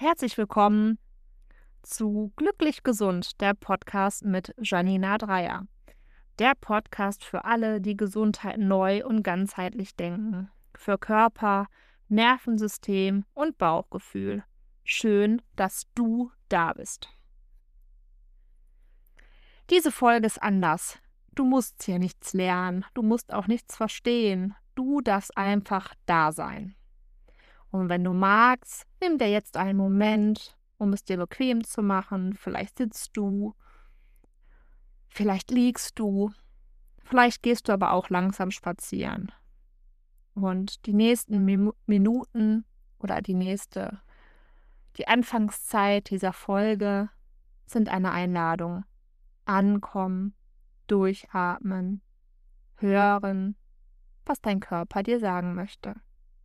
Herzlich willkommen zu Glücklich Gesund, der Podcast mit Janina Dreier. Der Podcast für alle, die Gesundheit neu und ganzheitlich denken. Für Körper, Nervensystem und Bauchgefühl. Schön, dass du da bist. Diese Folge ist anders. Du musst hier nichts lernen, du musst auch nichts verstehen. Du darfst einfach da sein. Und wenn du magst, nimm dir jetzt einen Moment, um es dir bequem zu machen. Vielleicht sitzt du, vielleicht liegst du, vielleicht gehst du aber auch langsam spazieren. Und die nächsten Minuten oder die Anfangszeit dieser Folge sind eine Einladung. Ankommen, durchatmen, hören, was dein Körper dir sagen möchte.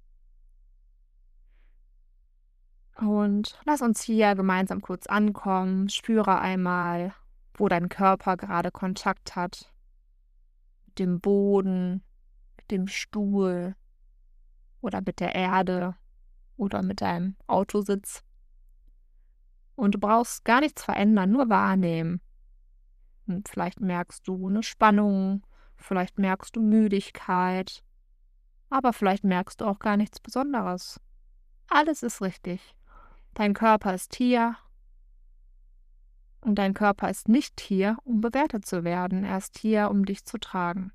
Und lass uns hier gemeinsam kurz ankommen. Spüre einmal, wo dein Körper gerade Kontakt hat. Mit dem Boden, mit dem Stuhl oder mit der Erde oder mit deinem Autositz. Und du brauchst gar nichts verändern, nur wahrnehmen. Und vielleicht merkst du eine Spannung, vielleicht merkst du Müdigkeit, aber vielleicht merkst du auch gar nichts Besonderes. Alles ist richtig. Dein Körper ist hier. Und dein Körper ist nicht hier, um bewertet zu werden. Er ist hier, um dich zu tragen.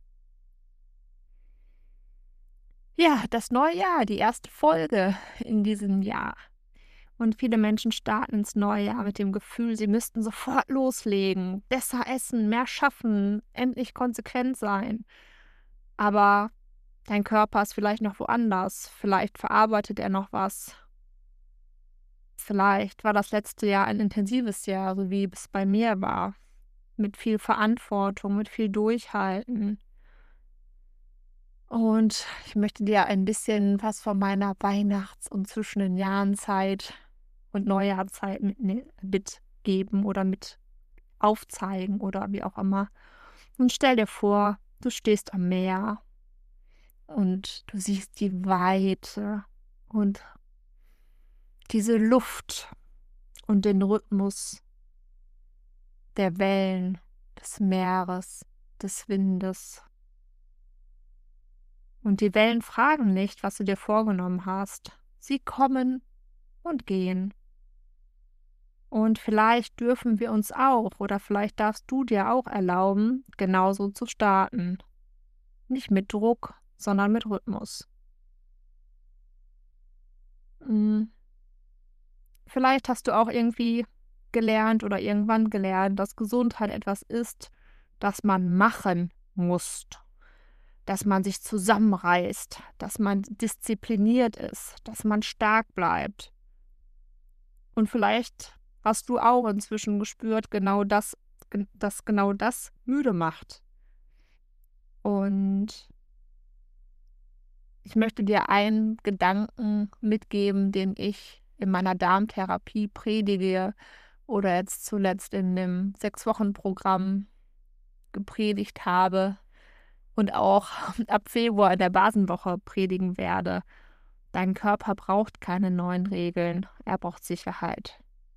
Ja, das neue Jahr, die erste Folge in diesem Jahr. Und viele Menschen starten ins neue Jahr mit dem Gefühl, sie müssten sofort loslegen, besser essen, mehr schaffen, endlich konsequent sein. Aber dein Körper ist vielleicht noch woanders. Vielleicht verarbeitet er noch was. Vielleicht war das letzte Jahr ein intensives Jahr, so wie es bei mir war. Mit viel Verantwortung, mit viel Durchhalten. Und ich möchte dir ein bisschen was von meiner Weihnachts- und zwischen den Jahrenzeit und Neujahrzeit mitgeben oder mit aufzeigen oder wie auch immer. Und stell dir vor, du stehst am Meer und du siehst die Weite und diese Luft und den Rhythmus der Wellen, des Meeres, des Windes. Und die Wellen fragen nicht, was du dir vorgenommen hast. Sie kommen und gehen. Und vielleicht dürfen wir uns auch oder vielleicht darfst du dir auch erlauben, genauso zu starten. Nicht mit Druck, sondern mit Rhythmus. Vielleicht hast du auch irgendwie gelernt oder irgendwann gelernt, dass Gesundheit etwas ist, das man machen muss. Dass man sich zusammenreißt, dass man diszipliniert ist, dass man stark bleibt. Und vielleicht hast du auch inzwischen gespürt, dass genau das müde macht. Und ich möchte dir einen Gedanken mitgeben, den ich in meiner Darmtherapie predige oder jetzt zuletzt in dem 6-Wochen-Programm gepredigt habe und auch ab Februar in der Basenwoche predigen werde. Dein Körper braucht keine neuen Regeln, er braucht Sicherheit.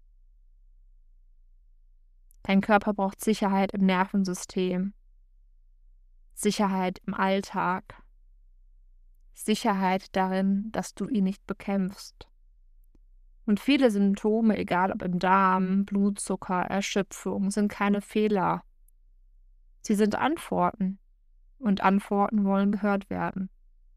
Dein Körper braucht Sicherheit im Nervensystem, Sicherheit im Alltag, Sicherheit darin, dass du ihn nicht bekämpfst. Und viele Symptome, egal ob im Darm, Blutzucker, Erschöpfung, sind keine Fehler. Sie sind Antworten. Und Antworten wollen gehört werden.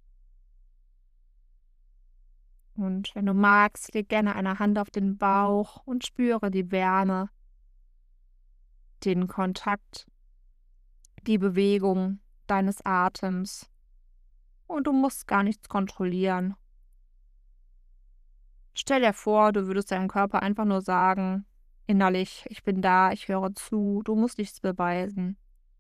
Und wenn du magst, leg gerne eine Hand auf den Bauch und spüre die Wärme, den Kontakt, die Bewegung deines Atems. Und du musst gar nichts kontrollieren. Stell dir vor, du würdest deinem Körper einfach nur sagen, innerlich, ich bin da, ich höre zu, du musst nichts beweisen.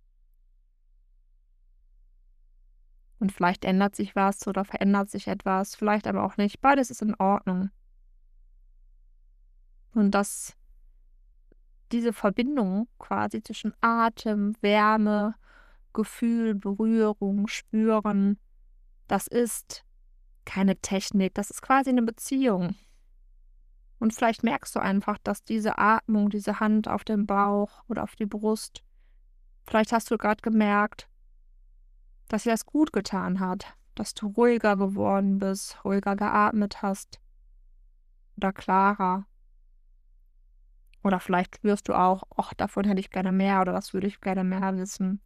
Und vielleicht ändert sich was oder verändert sich etwas, vielleicht aber auch nicht. Beides ist in Ordnung. Und diese Verbindung quasi zwischen Atem, Wärme, Gefühl, Berührung, Spüren, das ist keine Technik, das ist quasi eine Beziehung. Und vielleicht merkst du einfach, dass diese Atmung, diese Hand auf dem Bauch oder auf die Brust, vielleicht hast du gerade gemerkt, dass dir das gut getan hat, dass du ruhiger geworden bist, ruhiger geatmet hast oder klarer. Oder vielleicht spürst du auch: „Och, davon hätte ich gerne mehr“ oder „das würde ich gerne mehr wissen.“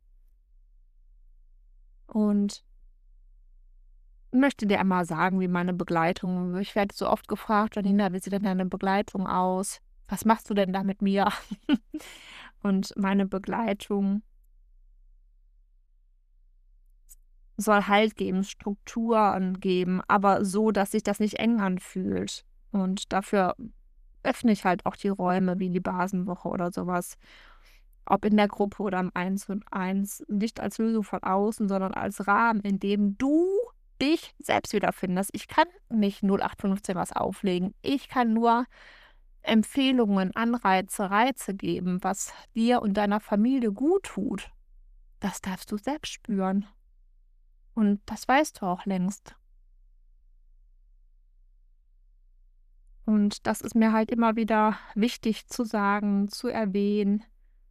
Und möchte dir einmal sagen, wie meine Begleitung ich werde so oft gefragt: „Janina, wie sieht denn deine Begleitung aus? Was machst du denn da mit mir?“ Und meine Begleitung soll Halt geben, Strukturen geben, aber so, dass sich das nicht eng anfühlt. Und dafür öffne ich halt auch die Räume wie die Basenwoche oder sowas, ob in der Gruppe oder im Eins und Eins, nicht als Lösung von außen, sondern als Rahmen, in dem du dich selbst wiederfindest. Ich kann nicht 0815 was auflegen. Ich kann nur Empfehlungen, Anreize, Reize geben, was dir und deiner Familie gut tut. Das darfst du selbst spüren. Und das weißt du auch längst. Und das ist mir halt immer wieder wichtig zu sagen, zu erwähnen.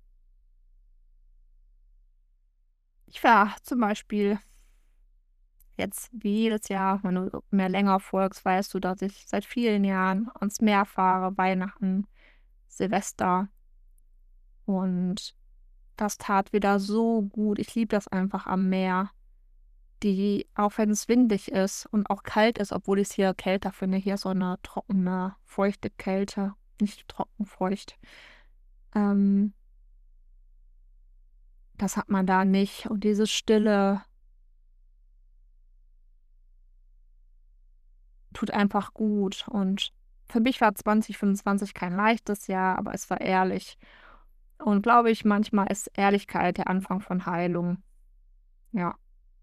Ich war zum Beispiel jetzt wie jedes Jahr, wenn du mir länger folgst, weißt du, dass ich seit vielen Jahren ans Meer fahre, Weihnachten, Silvester. Und das tat wieder so gut. Ich liebe das einfach am Meer. Auch wenn es windig ist und auch kalt ist, obwohl ich es hier kälter finde, hier ist so eine trockene, feuchte Kälte, nicht trocken, feucht. Ähm, Das hat man da nicht. Und diese Stille tut einfach gut. Und für mich war 2025 kein leichtes Jahr, aber es war ehrlich. Und glaube ich, manchmal ist Ehrlichkeit der Anfang von Heilung. Ja.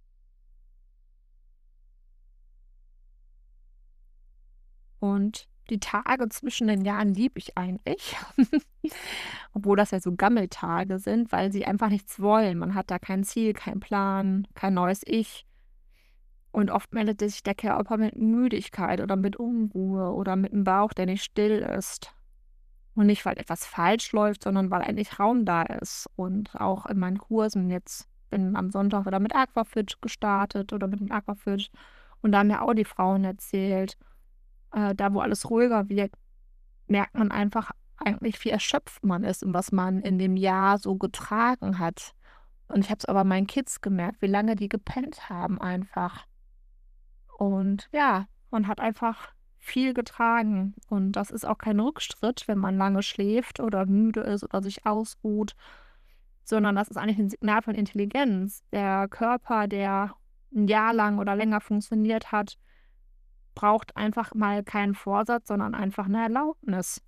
Und die Tage zwischen den Jahren liebe ich eigentlich, obwohl das ja so Gammeltage sind, weil sie einfach nichts wollen. Man hat da kein Ziel, keinen Plan, kein neues Ich. Und oft meldet sich der Körper mit Müdigkeit oder mit Unruhe oder mit einem Bauch, der nicht still ist. Und nicht, weil etwas falsch läuft, sondern weil endlich Raum da ist. Und auch in meinen Kursen jetzt bin am Sonntag wieder mit Aquafit gestartet oder mit dem Aquafit. Und da haben mir auch die Frauen erzählt, da wo alles ruhiger wird, merkt man einfach eigentlich, wie erschöpft man ist und was man in dem Jahr so getragen hat. Und ich habe es aber meinen Kids gemerkt, wie lange die gepennt haben einfach. Und ja, man hat einfach viel getragen. Und das ist auch kein Rückschritt, wenn man lange schläft oder müde ist oder sich ausruht, sondern das ist eigentlich ein Signal von Intelligenz. Der Körper, der ein Jahr lang oder länger funktioniert hat, braucht einfach mal keinen Vorsatz, sondern einfach eine Erlaubnis.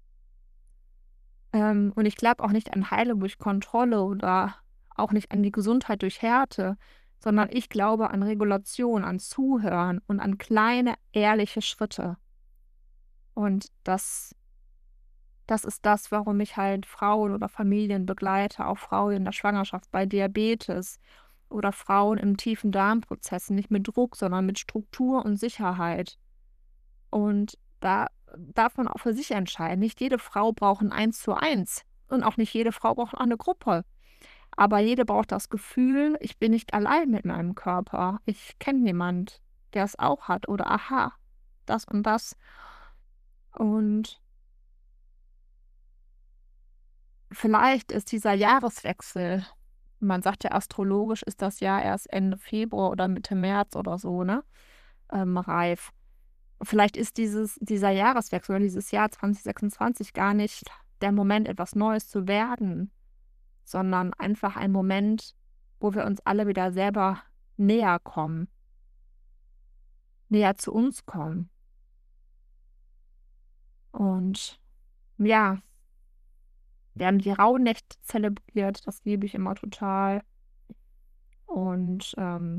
Und ich glaube auch nicht an Heilung durch Kontrolle oder auch nicht an die Gesundheit durch Härte, sondern ich glaube an Regulation, an Zuhören und an kleine, ehrliche Schritte. Und das ist das, warum ich halt Frauen oder Familien begleite, auch Frauen in der Schwangerschaft bei Diabetes oder Frauen im tiefen Darmprozess, nicht mit Druck, sondern mit Struktur und Sicherheit. Und da darf man auch für sich entscheiden. Nicht jede Frau braucht 'n Eins-zu-eins und auch nicht jede Frau braucht auch 'ne Gruppe. Aber jede braucht das Gefühl: „Ich bin nicht allein mit meinem Körper. Ich kenne jemand, der es auch hat“ oder „Aha, das und das.“ Und vielleicht ist dieser Jahreswechsel, man sagt ja, astrologisch ist das Jahr erst Ende Februar oder Mitte März oder so, ne, reif. Vielleicht ist dieser Jahreswechsel oder dieses Jahr 2026 gar nicht der Moment, etwas Neues zu werden, sondern einfach ein Moment, wo wir uns alle wieder selber näher kommen, näher zu uns kommen. Und ja, wir haben die Rauhnächte zelebriert, das liebe ich immer total. Und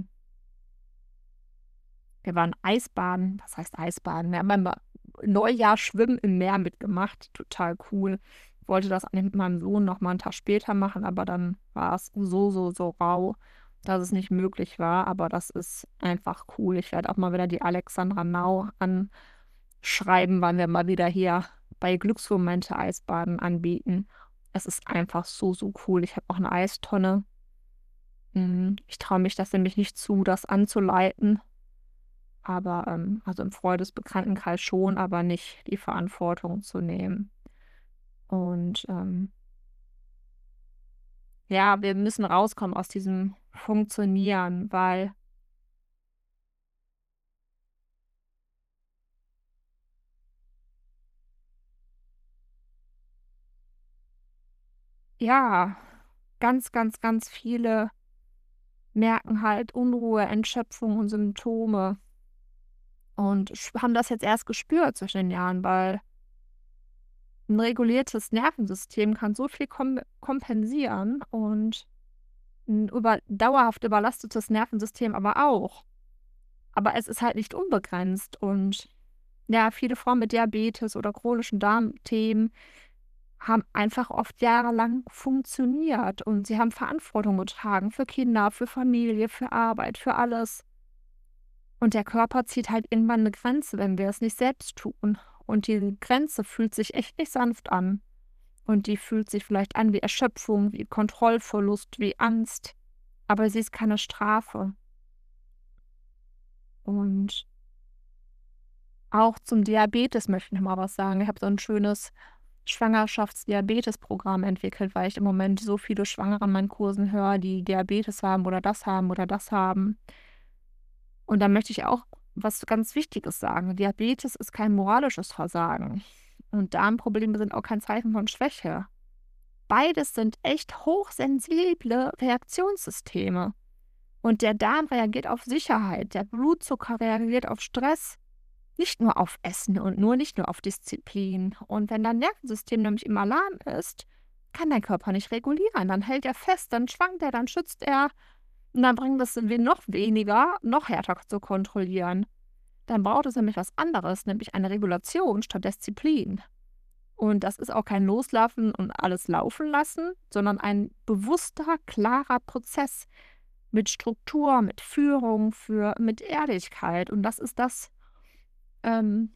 wir waren Eisbaden. Was heißt Eisbaden? Wir haben beim Neujahr Schwimmen im Meer mitgemacht. Total cool. Ich wollte das eigentlich mit meinem Sohn noch mal 'n Tag später machen, aber dann war es so rau, dass es nicht möglich war. Aber das ist einfach cool. Ich werde auch mal wieder die Alexandra Nau schreiben, wann wir mal wieder hier bei Glücksmomente Eisbaden anbieten. Es ist einfach so, so cool. Ich habe auch eine Eistonne. Ich traue mich das nämlich nicht zu, das anzuleiten. Aber, also im Freundesbekanntenkreis schon, aber nicht die Verantwortung zu nehmen. Und ja, wir müssen rauskommen aus diesem Funktionieren, weil ja, ganz, ganz, ganz viele merken halt Unruhe, Erschöpfung und Symptome und haben das jetzt erst gespürt zwischen den Jahren, weil ein reguliertes Nervensystem kann so viel kompensieren und ein dauerhaft überlastetes Nervensystem aber auch. Aber es ist halt nicht unbegrenzt und ja, viele Frauen mit Diabetes oder chronischen Darmthemen haben einfach oft jahrelang funktioniert und sie haben Verantwortung getragen für Kinder, für Familie, für Arbeit, für alles. Und der Körper zieht halt irgendwann eine Grenze, wenn wir es nicht selbst tun. Und die Grenze fühlt sich echt nicht sanft an. Und die fühlt sich vielleicht an wie Erschöpfung, wie Kontrollverlust, wie Angst. Aber sie ist keine Strafe. Und auch zum Diabetes möchte ich noch mal was sagen. Ich habe so ein schönes Schwangerschaftsdiabetes-Programm entwickelt, weil ich im Moment so viele Schwangere an meinen Kursen höre, die Diabetes haben oder das haben oder das haben. Und da möchte ich auch was ganz Wichtiges sagen. Diabetes ist kein moralisches Versagen. Und Darmprobleme sind auch kein Zeichen von Schwäche. Beides sind echt hochsensible Reaktionssysteme. Und der Darm reagiert auf Sicherheit, der Blutzucker reagiert auf Stress, nicht nur auf Essen und nicht nur auf Disziplin. Und wenn dein Nervensystem nämlich im Alarm ist, kann dein Körper nicht regulieren. Dann hält er fest, dann schwankt er, dann schützt er. Und dann bringt es wir noch weniger, noch härter zu kontrollieren. Dann braucht es nämlich was anderes, nämlich eine Regulation statt Disziplin. Und das ist auch kein Loslaufen und alles laufen lassen, sondern ein bewusster, klarer Prozess mit Struktur, mit Führung, mit Ehrlichkeit. Und das ist das, ähm,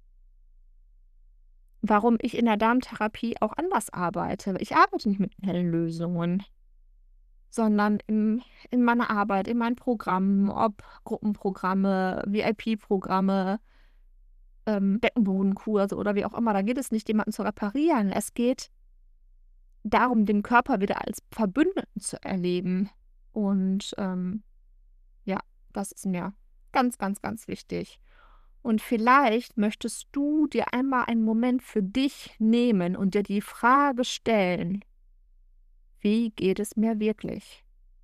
warum ich in der Darmtherapie auch anders arbeite. Ich arbeite nicht mit schnellen Lösungen, sondern in meiner Arbeit, in meinen Programmen, ob Gruppenprogramme, VIP-Programme, Beckenbodenkurse oder wie auch immer. Da geht es nicht, jemanden zu reparieren. Es geht darum, den Körper wieder als Verbündeten zu erleben. Und ja, das ist mir ganz, ganz, ganz wichtig. Und vielleicht möchtest du dir einmal einen Moment für dich nehmen und dir die Frage stellen, wie geht es mir wirklich?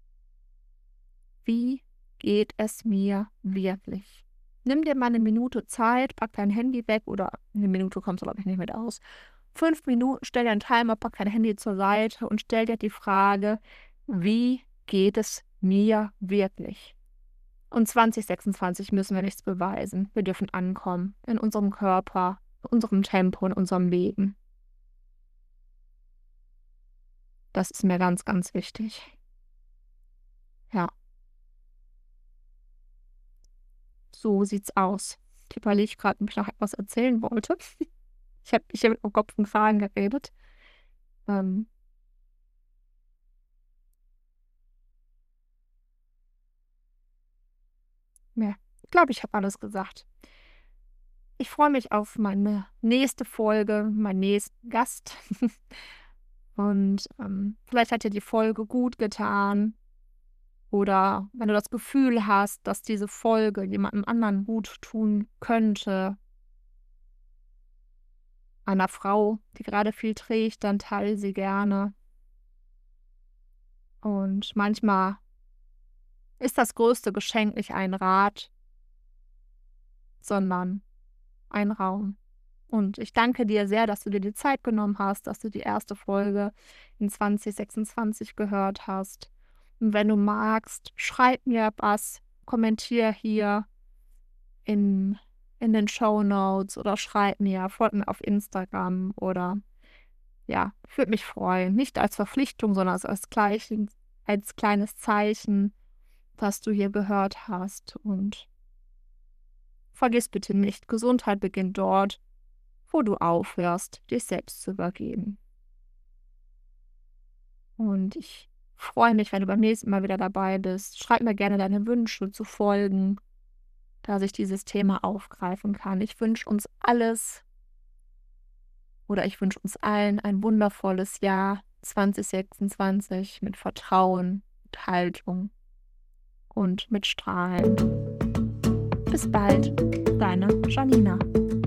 Wie geht es mir wirklich? Nimm dir mal eine Minute Zeit, pack dein Handy weg oder eine Minute kommst du, glaube ich, nicht mit aus. 5 Minuten, stell dir einen Timer, pack dein Handy zur Seite und stell dir die Frage, wie geht es mir wirklich? Und 2026 müssen wir nichts beweisen. Wir dürfen ankommen in unserem Körper, in unserem Tempo, in unserem Leben. Das ist mir ganz, ganz wichtig. Ja, so sieht's aus. Ich überlege gerade, ob ich noch etwas erzählen wollte. Ich hab mit dem Kopf und Kragen geredet. Ähm, ja, ich glaube, ich habe alles gesagt. Ich freue mich auf meine nächste Folge, meinen nächsten Gast. Und vielleicht hat dir die Folge gut getan. Oder wenn du das Gefühl hast, dass diese Folge jemandem anderen gut tun könnte, einer Frau, die gerade viel trägt, dann teile sie gerne. Und manchmal ist das größte Geschenk nicht ein Rat, sondern ein Raum. Und ich danke dir sehr, dass du dir die Zeit genommen hast, dass du die erste Folge in 2026 gehört hast. Und wenn du magst, schreib mir was, kommentier hier in den Shownotes oder schreib mir, folg mir auf Instagram oder ja, würde mich freuen. Nicht als Verpflichtung, sondern als kleines Zeichen, was du hier gehört hast. Und vergiss bitte nicht, Gesundheit beginnt dort, wo du aufhörst, dich selbst zu übergeben. Und ich freue mich, wenn du beim nächsten Mal wieder dabei bist. Schreib mir gerne deine Wünsche zu Folgen, dass ich dieses Thema aufgreifen kann. Ich wünsche uns allen ein wundervolles Jahr 2026 mit Vertrauen, mit Haltung und mit Strahlen. Bis bald, deine Janina.